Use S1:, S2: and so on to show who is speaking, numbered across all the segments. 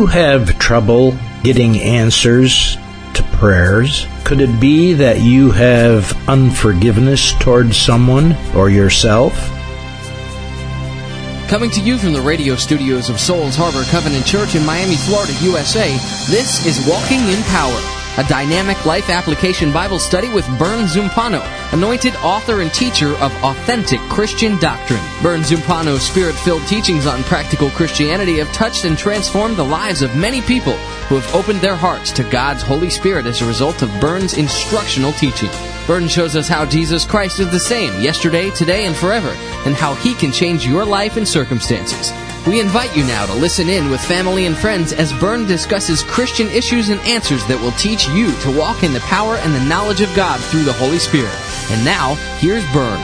S1: you have trouble getting answers to prayers? Could it be that you have unforgiveness towards someone or yourself?
S2: Coming to you from the radio studios of Souls Harbor Covenant Church in Miami, Florida, USA, this is Walking in Power, a dynamic life application Bible study with Vern Zumpano, anointed author and teacher of authentic Christian doctrine. Vern Zumpano's spirit-filled teachings on practical Christianity have touched and transformed the lives of many people who have opened their hearts to God's Holy Spirit as a result of Vern's instructional teaching. Vern shows us how Jesus Christ is the same yesterday, today, and forever, and how He can change your life and circumstances. We invite you now to listen in with family and friends as Vern discusses Christian issues and answers that will teach you to walk in the power and the knowledge of God through the Holy Spirit. And now, here's Vern.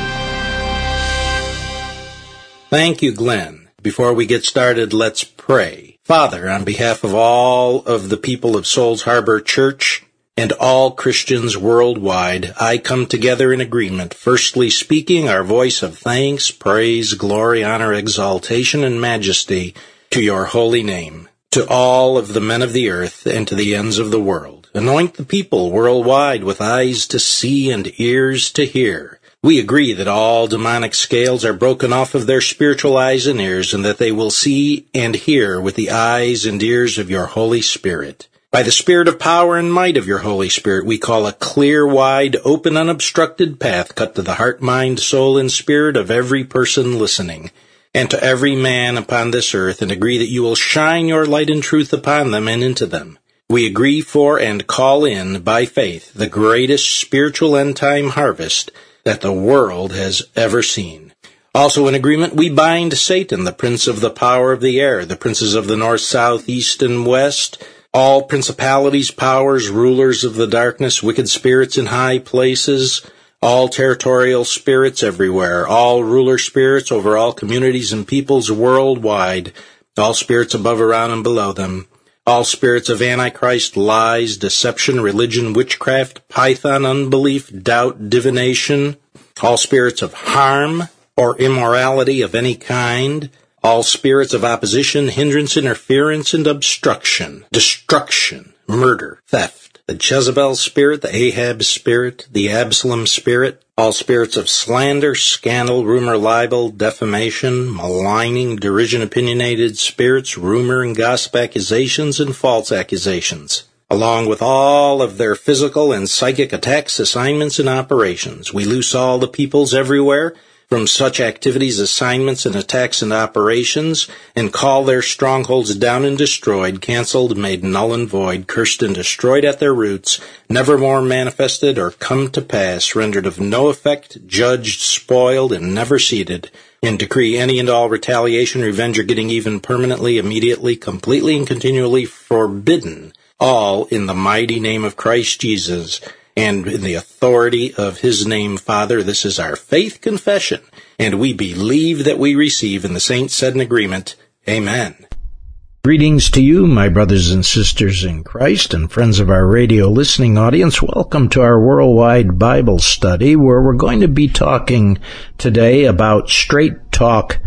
S1: Thank you, Glenn. Before we get started, let's pray. Father, on behalf of all of the people of Souls Harbor Church and all Christians worldwide, I come together in agreement, firstly speaking our voice of thanks, praise, glory, honor, exaltation, and majesty to your holy name, to all of the men of the earth and to the ends of the world. Anoint the people worldwide with eyes to see and ears to hear. We agree that all demonic scales are broken off of their spiritual eyes and ears, and that they will see and hear with the eyes and ears of your Holy Spirit. By the Spirit of power and might of your Holy Spirit, we call a clear, wide, open, unobstructed path cut to the heart, mind, soul, and spirit of every person listening, and to every man upon this earth, and agree that you will shine your light and truth upon them and into them. We agree for and call in, by faith, the greatest spiritual end-time harvest that the world has ever seen. Also in agreement, we bind Satan, the prince of the power of the air, the princes of the north, south, east, and west, all principalities, powers, rulers of the darkness, wicked spirits in high places, all territorial spirits everywhere, all ruler spirits over all communities and peoples worldwide, all spirits above, around, and below them, all spirits of Antichrist, lies, deception, religion, witchcraft, python, unbelief, doubt, divination, all spirits of harm or immorality of any kind, all spirits of opposition, hindrance, interference, and obstruction, destruction, murder, theft, the Jezebel spirit, the Ahab spirit, the Absalom spirit, all spirits of slander, scandal, rumor, libel, defamation, maligning, derision, opinionated spirits, rumor and gossip accusations, and false accusations, along with all of their physical and psychic attacks, assignments, and operations. We loose all the peoples everywhere from such activities, assignments, and attacks and operations, and call their strongholds down and destroyed, canceled, made null and void, cursed and destroyed at their roots, never more manifested or come to pass, rendered of no effect, judged, spoiled, and never seated, and decree any and all retaliation, revenge, or getting even permanently, immediately, completely, and continually forbidden, all in the mighty name of Christ Jesus, and in the authority of His name, Father. This is our faith confession, and we believe that we receive, and the saints said in agreement, Amen. Greetings to you, my brothers and sisters in Christ, and friends of our radio listening audience. Welcome to our worldwide Bible study, where we're going to be talking today about straight talk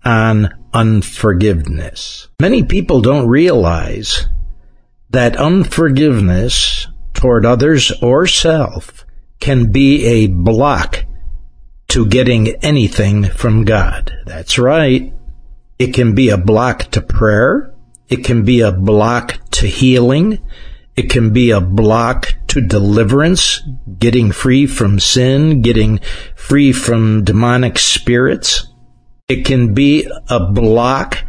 S1: on unforgiveness. Many people don't realize that unforgiveness toward others or self can be a block to getting anything from God. That's right. It can be a block to prayer. It can be a block to healing. It can be a block to deliverance, getting free from sin, getting free from demonic spirits. It can be a block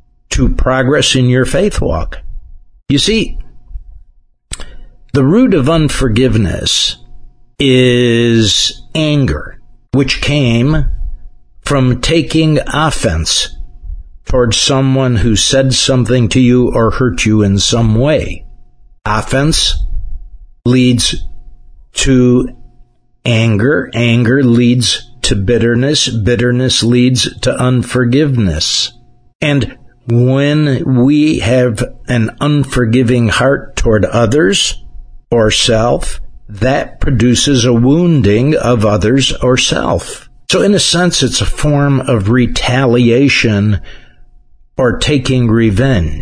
S1: to progress in your faith walk. You see, the root of unforgiveness is anger, which came from taking offense towards someone who said something to you or hurt you in some way. Offense leads to anger. Anger leads to bitterness. Bitterness leads to unforgiveness. And when we have an unforgiving heart toward others or self, that produces a wounding of others or self. So in a sense, it's a form of retaliation or taking revenge.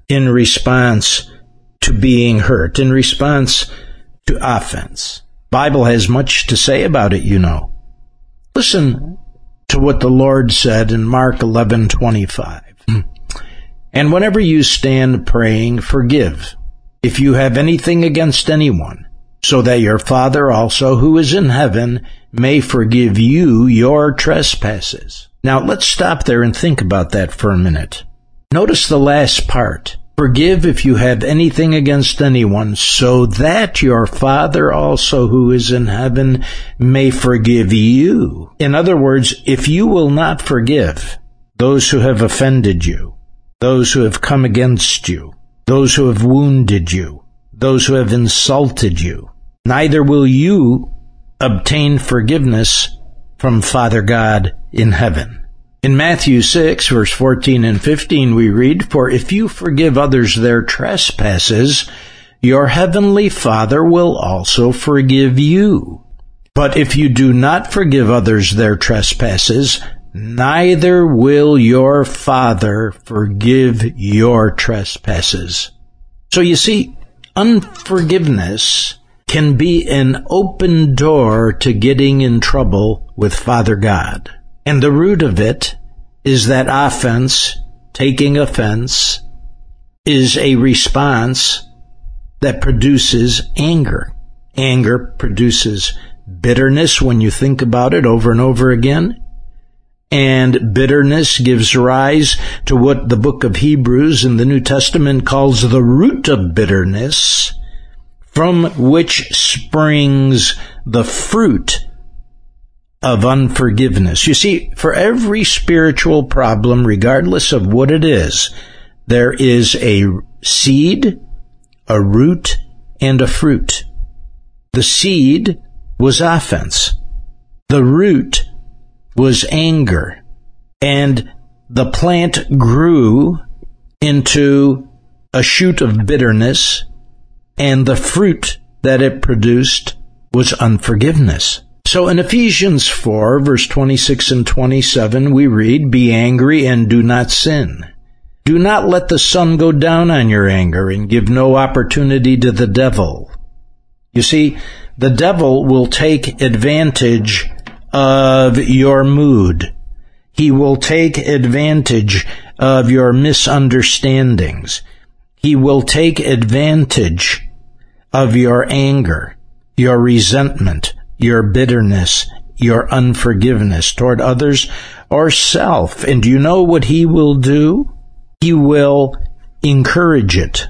S1: in response to being hurt, in response to offense. Bible has much to say about it, you know. Listen to what the Lord said in Mark 11:25. And whenever you stand praying, forgive, if you have anything against anyone, so that your Father also, who is in heaven, may forgive you your trespasses. Now, let's stop there and think about that for a minute. Notice the last part. Forgive if you have anything against anyone, so that your Father also, who is in heaven, may forgive you. In other words, if you will not forgive those who have offended you, those who have come against you, those who have wounded you, those who have insulted you, neither will you obtain forgiveness from Father God in heaven. In Matthew 6, verse 14 and 15, we read, For if you forgive others their trespasses, your heavenly Father will also forgive you. But if you do not forgive others their trespasses, neither will your Father forgive your trespasses. So you see, unforgiveness can be an open door to getting in trouble with Father God. And the root of it is that offense, taking offense, is a response that produces anger. Anger produces bitterness when you think about it over and over again. And bitterness gives rise to what the book of Hebrews in the New Testament calls the root of bitterness, from which springs the fruit of unforgiveness. You see, for every spiritual problem, regardless of what it is, there is a seed, a root, and a fruit. The seed was offense. The root was anger. And the plant grew into a shoot of bitterness, and the fruit that it produced was unforgiveness. So in Ephesians 4, verse 26 and 27, we read, Be angry and do not sin. Do not let the sun go down on your anger, and give no opportunity to the devil. You see, the devil will take advantage of your mood. He will take advantage of your misunderstandings. He will take advantage of your anger, your resentment, your bitterness, your unforgiveness toward others or self. And do you know what he will do? He will encourage it.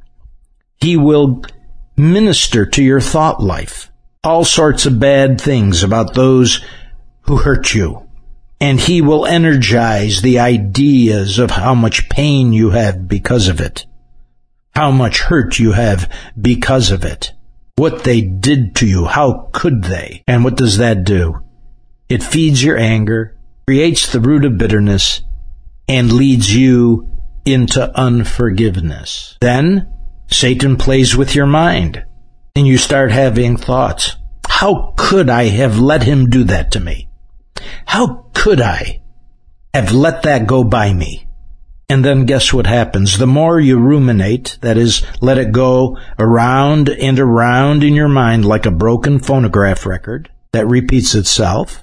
S1: He will minister to your thought life all sorts of bad things about those who hurt you. And he will energize the ideas of how much pain you have because of it, how much hurt you have because of it, what they did to you, how could they? And what does that do? It feeds your anger, creates the root of bitterness, and leads you into unforgiveness. Then Satan plays with your mind, and you start having thoughts. How could I have let him do that to me? How could I have let that go by me? And then guess what happens? The more you ruminate, that is, let it go around and around in your mind like a broken phonograph record that repeats itself,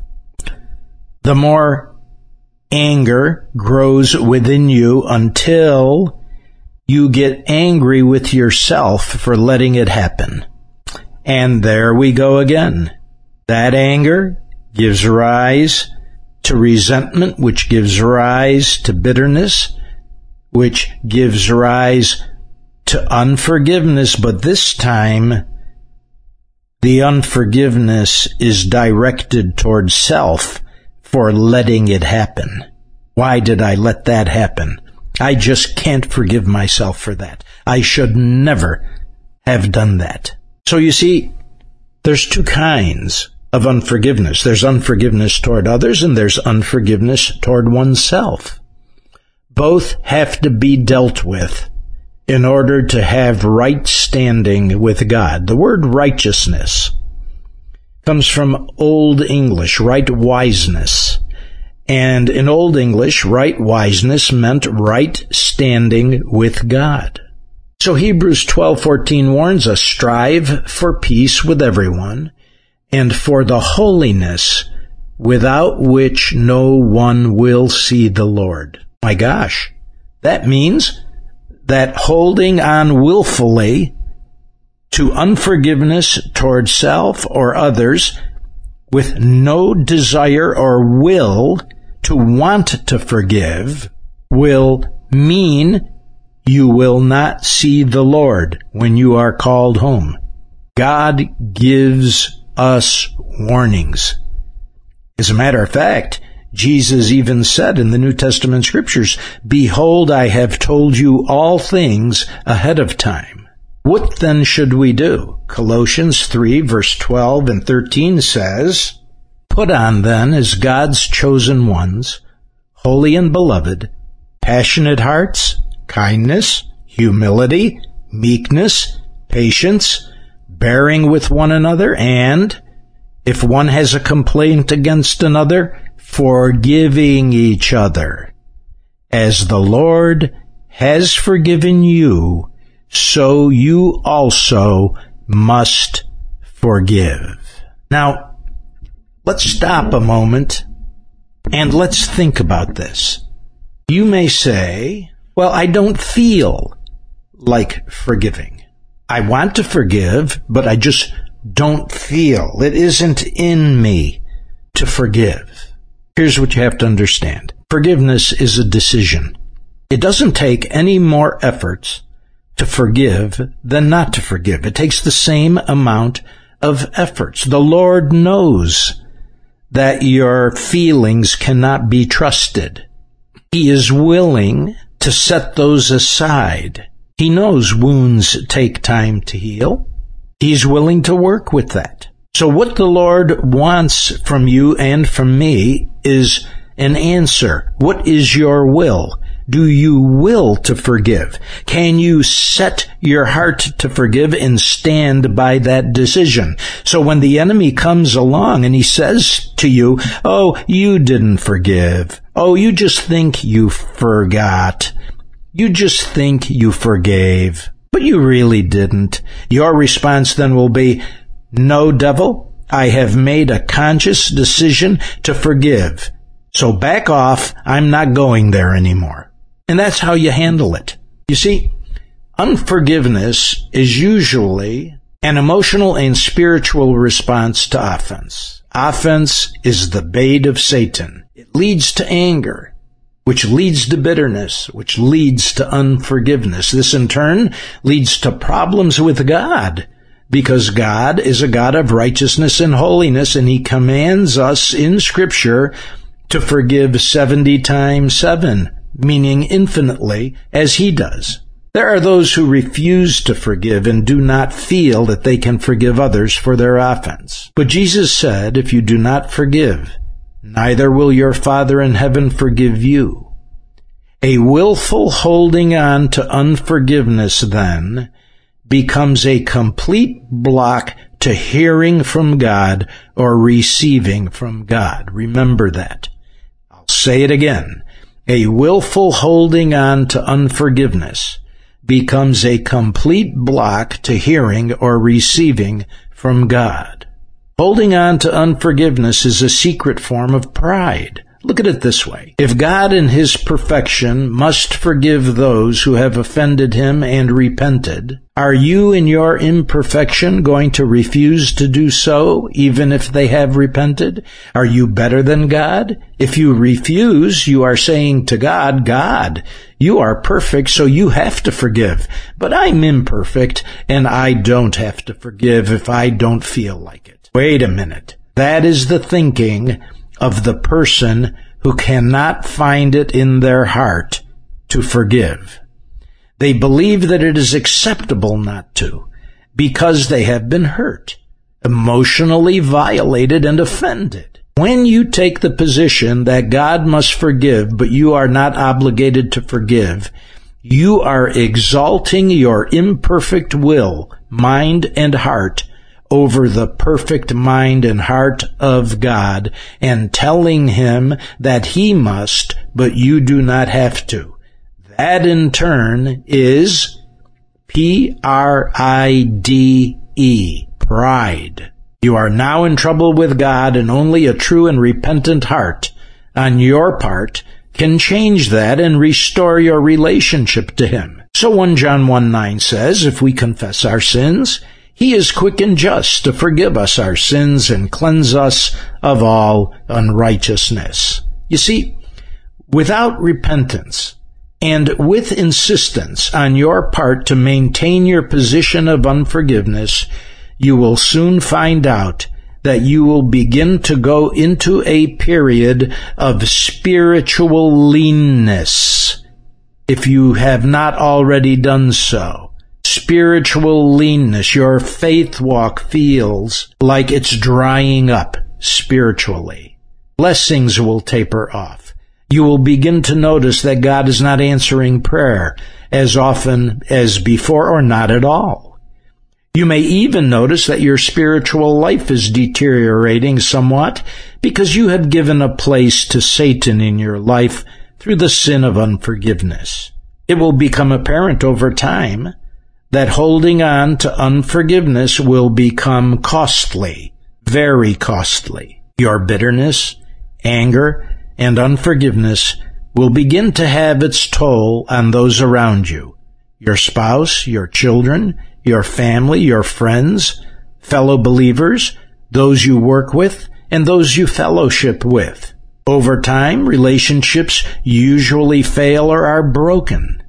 S1: the more anger grows within you until you get angry with yourself for letting it happen. And there we go again. That anger gives rise to resentment, which gives rise to bitterness, which gives rise to unforgiveness. But this time, the unforgiveness is directed towards self for letting it happen. Why did I let that happen? I just can't forgive myself for that. I should never have done that. So you see, there's two kinds of unforgiveness. There's unforgiveness toward others, and there's unforgiveness toward oneself. Both have to be dealt with in order to have right standing with God. The word righteousness comes from Old English, right wiseness, And in Old English, right wiseness meant right standing with God. So Hebrews 12:14 warns us, strive for peace with everyone and for the holiness without which no one will see the Lord. My gosh, that means that holding on willfully to unforgiveness toward self or others with no desire or will to want to forgive will mean you will not see the Lord when you are called home. God gives us warnings. As a matter of fact, Jesus even said in the New Testament scriptures, "Behold, I have told you all things ahead of time." What then should we do? Colossians 3 verse 12 and 13 says, "Put on then as God's chosen ones, holy and beloved, passionate hearts, kindness, humility, meekness, patience, bearing with one another, and, if one has a complaint against another, forgiving each other. As the Lord has forgiven you, so you also must forgive." Now, let's stop a moment and let's think about this. You may say, well, I don't feel like forgiving. I want to forgive, but I just don't feel. It isn't in me to forgive. Here's what you have to understand. Forgiveness is a decision. It doesn't take any more efforts to forgive than not to forgive. It takes the same amount of efforts. The Lord knows that your feelings cannot be trusted. He is willing to set those aside. He knows wounds take time to heal. He's willing to work with that. So what the Lord wants from you and from me is an answer. What is your will? Do you will to forgive? Can you set your heart to forgive and stand by that decision? So when the enemy comes along and he says to you, "Oh, you didn't forgive. Oh, you just think you forgot. You just think you forgave, but you really didn't." Your response then will be, "No, devil, I have made a conscious decision to forgive. So back off. I'm not going there anymore." And that's how you handle it. You see, unforgiveness is usually an emotional and spiritual response to offense. Offense is the bait of Satan. It leads to anger, which leads to bitterness, which leads to unforgiveness. This in turn leads to problems with God, because God is a God of righteousness and holiness, and He commands us in Scripture to forgive 70 times 7, meaning infinitely, as He does. There are those who refuse to forgive and do not feel that they can forgive others for their offense. But Jesus said, "If you do not forgive, neither will your Father in heaven forgive you." A willful holding on to unforgiveness, then, becomes a complete block to hearing from God or receiving from God. Remember that. I'll say it again. A willful holding on to unforgiveness becomes a complete block to hearing or receiving from God. Holding on to unforgiveness is a secret form of pride. Look at it this way. If God in His perfection must forgive those who have offended Him and repented, are you in your imperfection going to refuse to do so, even if they have repented? Are you better than God? If you refuse, you are saying to God, "God, you are perfect, so you have to forgive. But I'm imperfect, and I don't have to forgive if I don't feel like it." Wait a minute. That is the thinking of the person who cannot find it in their heart to forgive. They believe that it is acceptable not to, because they have been hurt, emotionally violated, and offended. When you take the position that God must forgive, but you are not obligated to forgive, you are exalting your imperfect will, mind, and heart over the perfect mind and heart of God and telling him that he must, but you do not have to. That in turn is Pride, pride. You are now in trouble with God, and only a true and repentant heart on your part can change that and restore your relationship to him. So 1 John 1:9 says, if we confess our sins, he is quick and just to forgive us our sins and cleanse us of all unrighteousness. You see, without repentance and with insistence on your part to maintain your position of unforgiveness, you will soon find out that you will begin to go into a period of spiritual leanness, if you have not already done so. Spiritual leanness. Your faith walk feels like it's drying up spiritually. Blessings will taper off. You will begin to notice that God is not answering prayer as often as before, or not at all. You may even notice that your spiritual life is deteriorating somewhat because you have given a place to Satan in your life through the sin of unforgiveness. It will become apparent over time that holding on to unforgiveness will become costly, very costly. Your bitterness, anger, and unforgiveness will begin to have its toll on those around you, your spouse, your children, your family, your friends, fellow believers, those you work with, and those you fellowship with. Over time, relationships usually fail or are broken.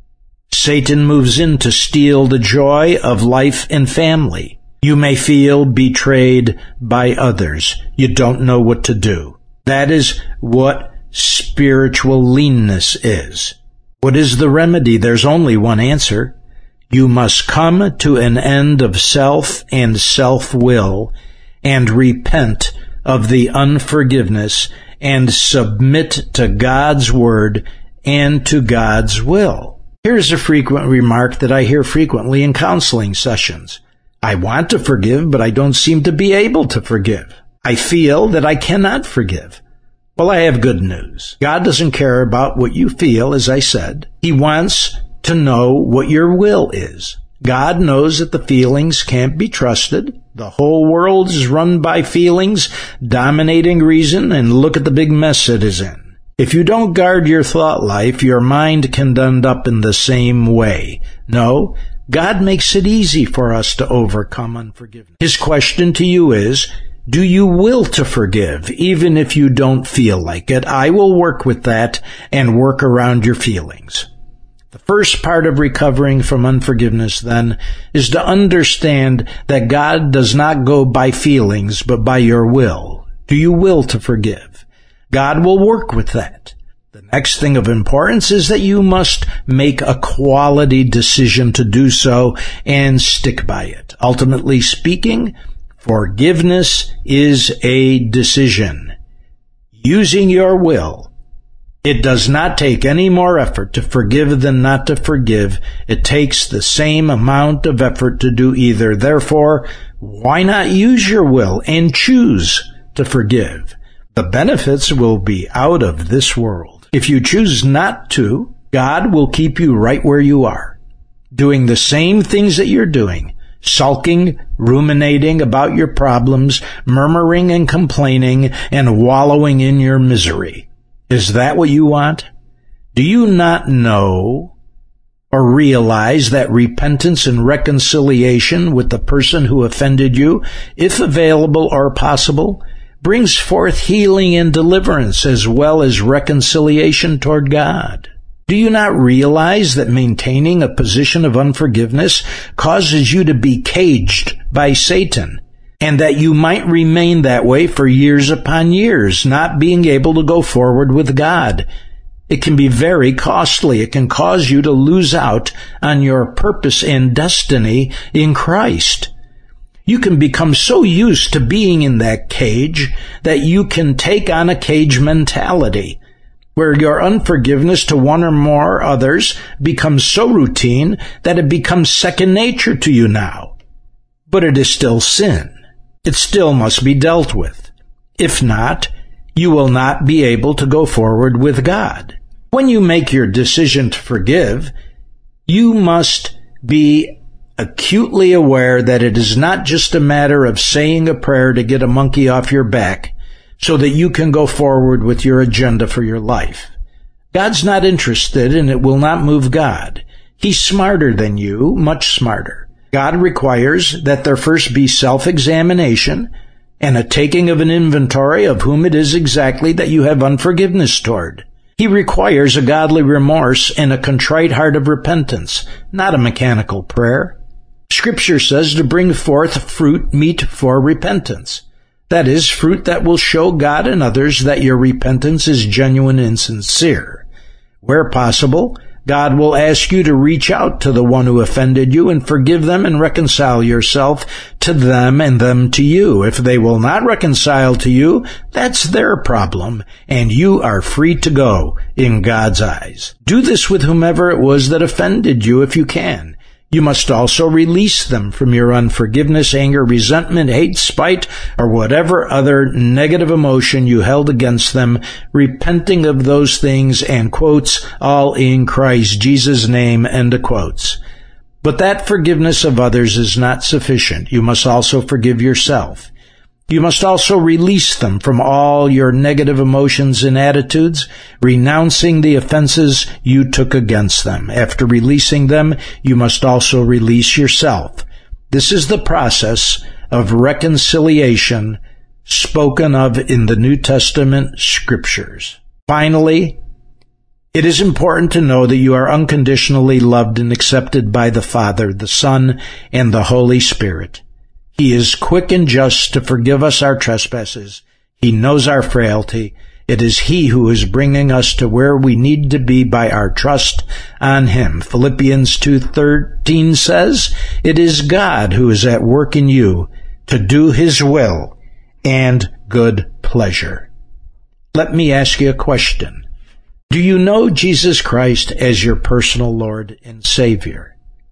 S1: Satan moves in to steal the joy of life and family. You may feel betrayed by others. You don't know what to do. That is what spiritual leanness is. What is the remedy? There's only one answer. You must come to an end of self and self-will and repent of the unforgiveness and submit to God's word and to God's will. Here's a frequent remark that I hear frequently in counseling sessions. I want to forgive, but I don't seem to be able to forgive. I feel that I cannot forgive. Well, I have good news. God doesn't care about what you feel, as I said. He wants to know what your will is. God knows that the feelings can't be trusted. The whole world is run by feelings, dominating reason, and look at the big mess it is in. If you don't guard your thought life, your mind can end up in the same way. No, God makes it easy for us to overcome unforgiveness. His question to you is, do you will to forgive, even if you don't feel like it? I will work with that and work around your feelings. The first part of recovering from unforgiveness, then, is to understand that God does not go by feelings, but by your will. Do you will to forgive? God will work with that. The next thing of importance is that you must make a quality decision to do so and stick by it. Ultimately speaking, forgiveness is a decision. Using your will. It does not take any more effort to forgive than not to forgive. It takes the same amount of effort to do either. Therefore, why not use your will and choose to forgive? The benefits will be out of this world. If you choose not to, God will keep you right where you are, doing the same things that you're doing, sulking, ruminating about your problems, murmuring and complaining, and wallowing in your misery. Is that what you want? Do you not know or realize that repentance and reconciliation with the person who offended you, if available or possible, brings forth healing and deliverance as well as reconciliation toward God? Do you not realize that maintaining a position of unforgiveness causes you to be caged by Satan, and that you might remain that way for years upon years, not being able to go forward with God? It can be very costly. It can cause you to lose out on your purpose and destiny in Christ. You can become so used to being in that cage that you can take on a cage mentality, where your unforgiveness to one or more others becomes so routine that it becomes second nature to you now.
S3: but it is still sin. It still must be dealt with. If not, you will not be able to go forward with God. When you make your decision to forgive, you must be acutely aware that it is not just a matter of saying a prayer to get a monkey off your back so that you can go forward with your agenda for your life. God's not interested, and it will not move God. He's smarter than you, much smarter. God requires that there first be self-examination and a taking of an inventory of whom it is exactly that you have unforgiveness toward. He requires a godly remorse and a contrite heart of repentance, not a mechanical prayer. Scripture says to bring forth fruit meet for repentance. That is, fruit that will show God and others that your repentance is genuine and sincere. Where possible, God will ask you to reach out to the one who offended you and forgive them and reconcile yourself to them and them to you. If they will not reconcile to you, that's their problem, and you are free to go in God's eyes. Do this with whomever it was that offended you if you can. You must also release them from your unforgiveness, anger, resentment, hate, spite, or whatever other negative emotion you held against them, repenting of those things and quotes, all in Christ Jesus' name, end of quotes. But that forgiveness of others is not sufficient. You must also forgive yourself. You must also release them from all your negative emotions and attitudes, renouncing the offenses you took against them. After releasing them, you must also release yourself. This is the process of reconciliation spoken of in the New Testament scriptures. Finally, it is important to know that you are unconditionally loved and accepted by the Father, the Son, and the Holy Spirit. He is quick and just to forgive us our trespasses. He knows our frailty. It is He who is bringing us to where we need to be by our trust on Him. Philippians 2:13 says, "It is God who is at work in you to do His will and good pleasure." Let me ask you a question. Do you know Jesus Christ as your personal Lord and Savior?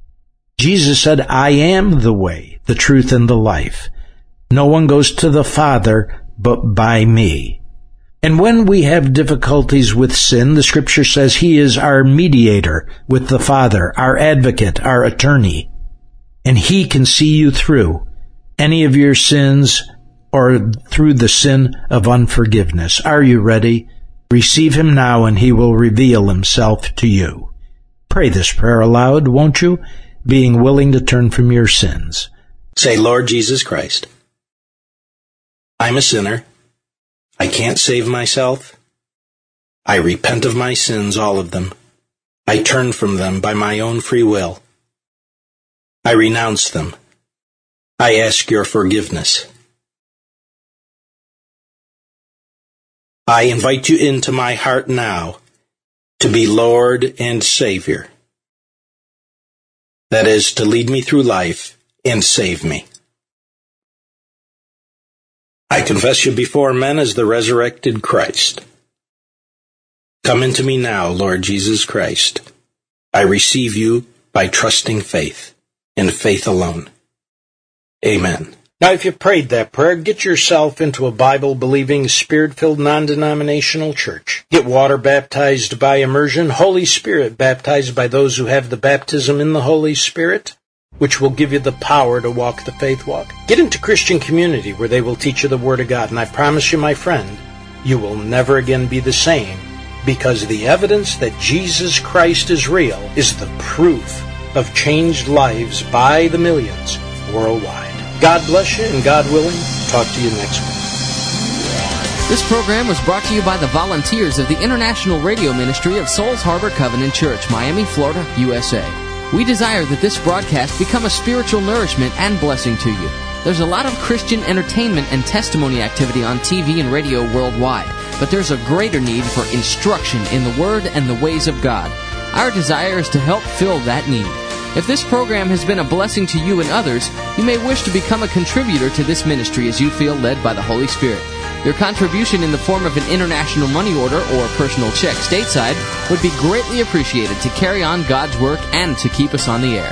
S3: Jesus said, "I am the way, the truth, and the life. No one goes to the Father but by me." And when we have difficulties with sin, the Scripture says He is our mediator with the Father, our advocate, our attorney. And He can see you through any of your sins or through the sin of unforgiveness. Are you ready? Receive Him now, and He will reveal Himself to you. Pray this prayer aloud, won't you? Being willing to turn from your sins.
S1: Say, Lord Jesus Christ, I'm a sinner. I can't save myself. I repent of my sins, all of them. I turn from them by my own free will. I renounce them. I ask your forgiveness. I invite you into my heart now to be Lord and Savior. That is, to lead me through life and save me. I confess you before men as the resurrected Christ. Come into me now, Lord Jesus Christ. I receive you by trusting faith, and faith alone. Amen. Now, if you prayed that prayer, get yourself into a Bible-believing, Spirit-filled, non-denominational church. Get water baptized by immersion, Holy Spirit baptized by those who have the baptism in the Holy Spirit, which will give you the power to walk the faith walk. Get into Christian community where they will teach you the Word of God. And I promise you, my friend, you will never again be the same, because the evidence that Jesus Christ is real is the proof of changed lives by the millions worldwide. God bless you, and God willing, talk to you next week.
S2: This program was brought to you by the volunteers of the International Radio Ministry of Souls Harbor Covenant Church, Miami, Florida, USA. We desire that this broadcast become a spiritual nourishment and blessing to you. There's a lot of Christian entertainment and testimony activity on TV and radio worldwide, but there's a greater need for instruction in the Word and the ways of God. Our desire is to help fill that need. If this program has been a blessing to you and others, you may wish to become a contributor to this ministry as you feel led by the Holy Spirit. Your contribution in the form of an international money order or personal check stateside would be greatly appreciated to carry on God's work and to keep us on the air.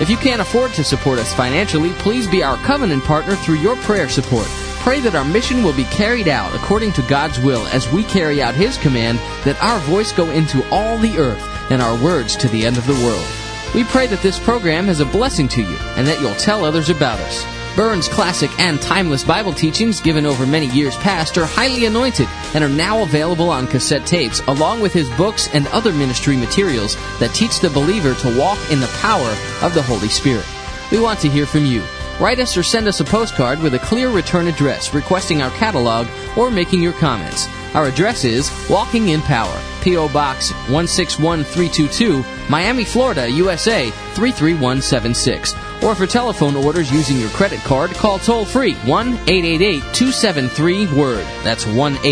S2: If you can't afford to support us financially, please be our covenant partner through your prayer support. Pray that our mission will be carried out according to God's will as we carry out His command that our voice go into all the earth and our words to the end of the world. We pray that this program is a blessing to you and that you'll tell others about us. Burns' classic and timeless Bible teachings given over many years past are highly anointed and are now available on cassette tapes along with his books and other ministry materials that teach the believer to walk in the power of the Holy Spirit. We want to hear from you. Write us or send us a postcard with a clear return address requesting our catalog or making your comments. Our address is Walking in Power, P.O. Box 161322, Miami, Florida, USA 33176. Or for telephone orders using your credit card, call toll-free 1-888-273-WORD. That's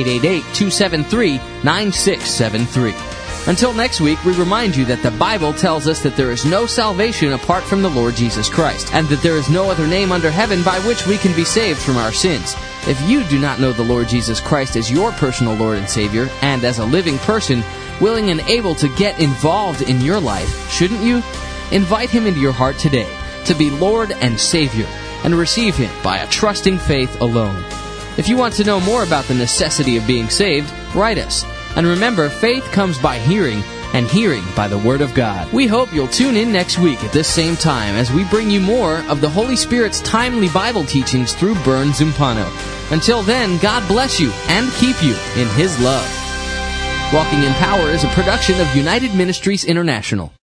S2: 1-888-273-9673. Until next week, we remind you that the Bible tells us that there is no salvation apart from the Lord Jesus Christ, and that there is no other name under heaven by which we can be saved from our sins. If you do not know the Lord Jesus Christ as your personal Lord and Savior, and as a living person, willing and able to get involved in your life, shouldn't you? Invite Him into your heart today to be Lord and Savior, and receive Him by a trusting faith alone. If you want to know more about the necessity of being saved, write us. And remember, faith comes by hearing, and hearing by the Word of God. We hope you'll tune in next week at this same time as we bring you more of the Holy Spirit's timely Bible teachings through Burns Zumpano. Until then, God bless you and keep you in His love. Walking in Power is a production of United Ministries International.